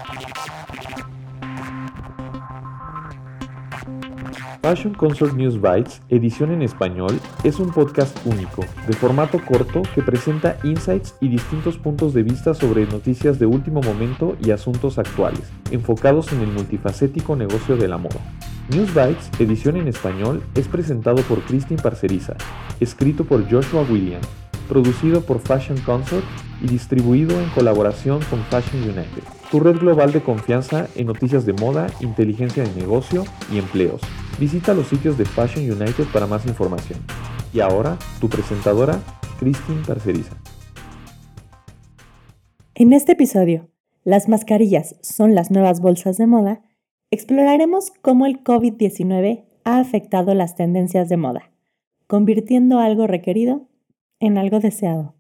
Fashion Consort News Bites, edición en español, es un podcast único, de formato corto que presenta insights y distintos puntos de vista sobre noticias de último momento y asuntos actuales, enfocados en el multifacético negocio de la moda. News Bites, edición en español, es presentado por Christine Parceriza, escrito por Joshua Williams, producido por Fashion Consort y distribuido en colaboración con Fashion United, tu red global de confianza en noticias de moda, inteligencia de negocio y empleos. Visita los sitios de Fashion United para más información. Y ahora, tu presentadora, Christine Parceriza. En este episodio, ¿las mascarillas son las nuevas bolsas de moda? Exploraremos cómo el COVID-19 ha afectado las tendencias de moda, convirtiendo algo requerido en algo deseado.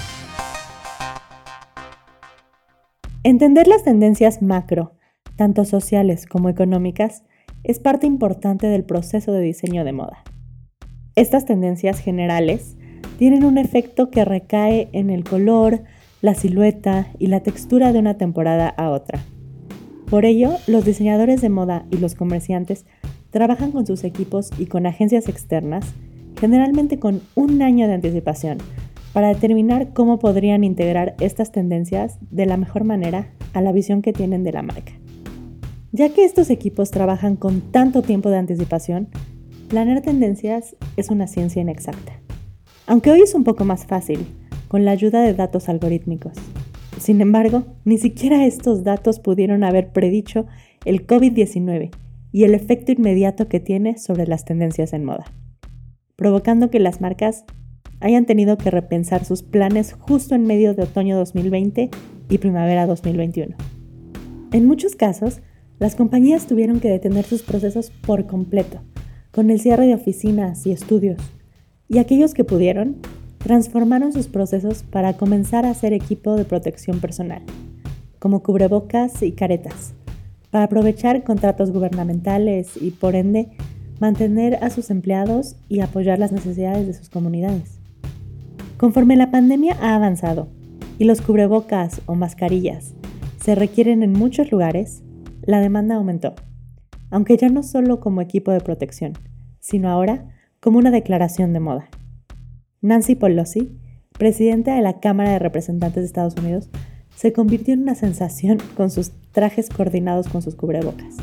Entender las tendencias macro, tanto sociales como económicas, es parte importante del proceso de diseño de moda. Estas tendencias generales tienen un efecto que recae en el color, la silueta y la textura de una temporada a otra. Por ello, los diseñadores de moda y los comerciantes trabajan con sus equipos y con agencias externas, generalmente con un año de anticipación, para determinar cómo podrían integrar estas tendencias de la mejor manera a la visión que tienen de la marca. Ya que estos equipos trabajan con tanto tiempo de anticipación, planear tendencias es una ciencia inexacta. Aunque hoy es un poco más fácil, con la ayuda de datos algorítmicos. Sin embargo, ni siquiera estos datos pudieron haber predicho el COVID-19 y el efecto inmediato que tiene sobre las tendencias en moda, provocando que las marcas hayan tenido que repensar sus planes justo en medio de otoño 2020 y primavera 2021. En muchos casos, las compañías tuvieron que detener sus procesos por completo, con el cierre de oficinas y estudios, y aquellos que pudieron, transformaron sus procesos para comenzar a hacer equipo de protección personal, como cubrebocas y caretas, para aprovechar contratos gubernamentales y, por ende, mantener a sus empleados y apoyar las necesidades de sus comunidades. Conforme la pandemia ha avanzado y los cubrebocas o mascarillas se requieren en muchos lugares, la demanda aumentó, aunque ya no solo como equipo de protección, sino ahora como una declaración de moda. Nancy Pelosi, presidenta de la Cámara de Representantes de Estados Unidos, se convirtió en una sensación con sus trajes coordinados con sus cubrebocas.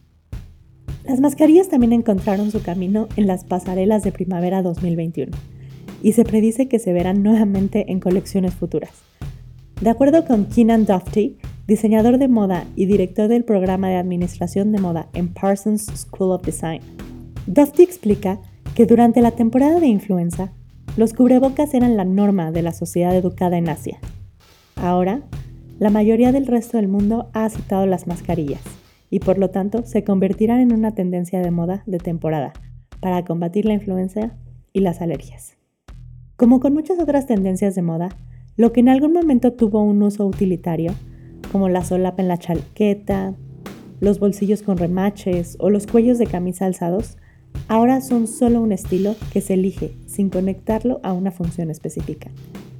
Las mascarillas también encontraron su camino en las pasarelas de primavera 2021 y se predice que se verán nuevamente en colecciones futuras. De acuerdo con Keenan Dufty, diseñador de moda y director del programa de administración de moda en Parsons School of Design, Dufty explica que durante la temporada de influenza, los cubrebocas eran la norma de la sociedad educada en Asia. Ahora, la mayoría del resto del mundo ha aceptado las mascarillas y por lo tanto se convertirán en una tendencia de moda de temporada para combatir la influenza y las alergias. Como con muchas otras tendencias de moda, lo que en algún momento tuvo un uso utilitario, como la solapa en la chaqueta, los bolsillos con remaches o los cuellos de camisa alzados, ahora son solo un estilo que se elige sin conectarlo a una función específica.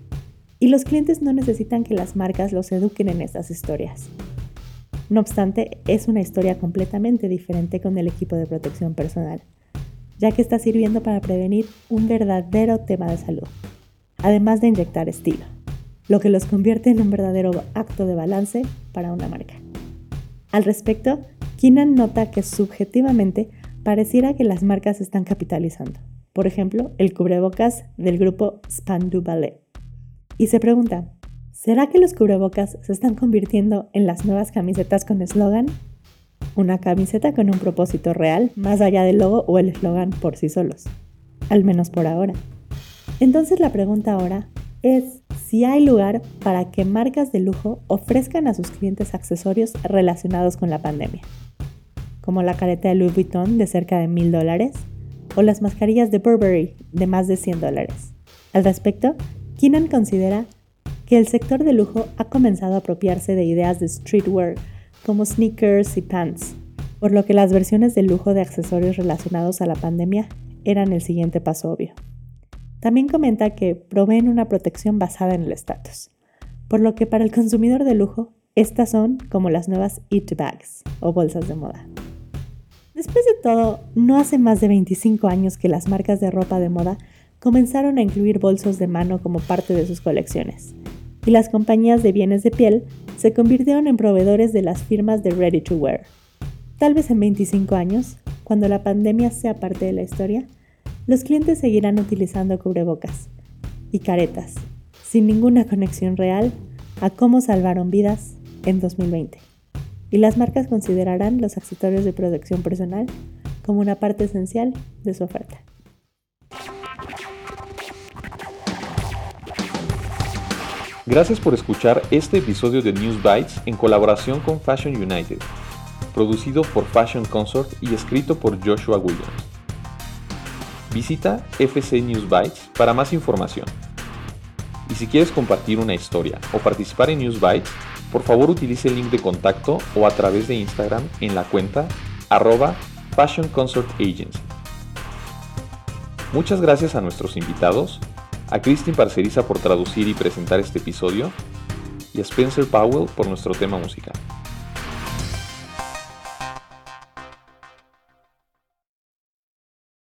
Y los clientes no necesitan que las marcas los eduquen en estas historias. No obstante, es una historia completamente diferente con el equipo de protección personal, ya que está sirviendo para prevenir un verdadero tema de salud, además de inyectar estilo, lo que los convierte en un verdadero acto de balance para una marca. Al respecto, Keenan nota que subjetivamente pareciera que las marcas están capitalizando. Por ejemplo, el cubrebocas del grupo Spandau Ballet. Y se pregunta, ¿será que los cubrebocas se están convirtiendo en las nuevas camisetas con eslogan? Una camiseta con un propósito real, más allá del logo o el eslogan por sí solos. Al menos por ahora. Entonces la pregunta ahora es si hay lugar para que marcas de lujo ofrezcan a sus clientes accesorios relacionados con la pandemia, como la careta de Louis Vuitton de cerca de $1,000 o las mascarillas de Burberry de más de $100. Al respecto, Keenan considera que el sector de lujo ha comenzado a apropiarse de ideas de streetwear como sneakers y pants, por lo que las versiones de lujo de accesorios relacionados a la pandemia eran el siguiente paso obvio. También comenta que proveen una protección basada en el estatus, por lo que para el consumidor de lujo Estas son como las nuevas it bags o bolsas de moda. Después de todo, no hace más de 25 años que las marcas de ropa de moda comenzaron a incluir bolsos de mano como parte de sus colecciones, y las compañías de bienes de piel se convirtieron en proveedores de las firmas de ready to wear. Tal vez en 25 años, cuando la pandemia sea parte de la historia, los clientes seguirán utilizando cubrebocas y caretas, sin ninguna conexión real a cómo salvaron vidas en 2020. Y las marcas considerarán los accesorios de protección personal como una parte esencial de su oferta. Gracias por escuchar este episodio de News Bites en colaboración con Fashion United, producido por Fashion Consort y escrito por Joshua Williams. Visita FC News Bites para más información. Y si quieres compartir una historia o participar en News Bites, por favor utilice el link de contacto o a través de Instagram en la cuenta @Fashion Consort Agency. Muchas gracias a nuestros invitados, a Kristin Parceriza por traducir y presentar este episodio, y a Spencer Powell por nuestro tema musical.